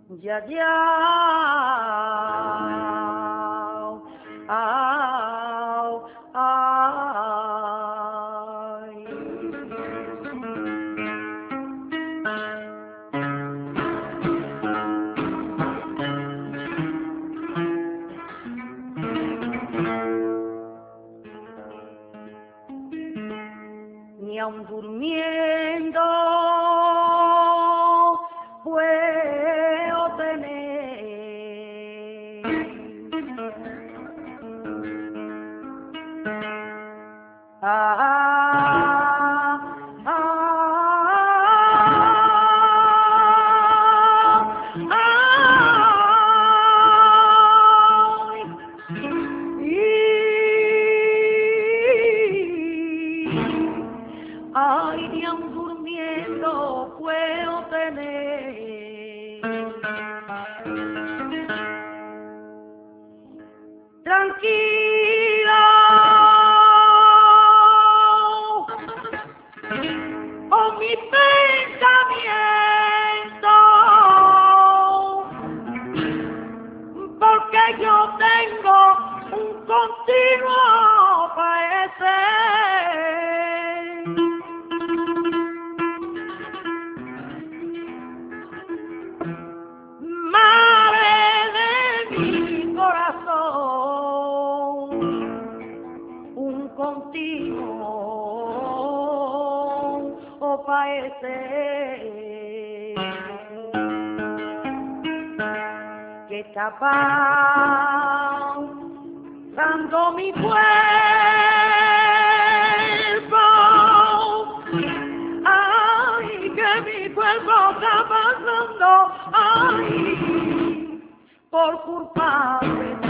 Ya, ya, au, ay. Ni aun durmiendo puedo tener ay, ni aun durmiendo puedo tener tranquilo con mi pensamiento, porque yo tengo un continuo padecer. Madre de mi corazón, un continuo padecer que está pasando mi cuerpo, ay, que mi cuerpo está pasando, ay, por culpa de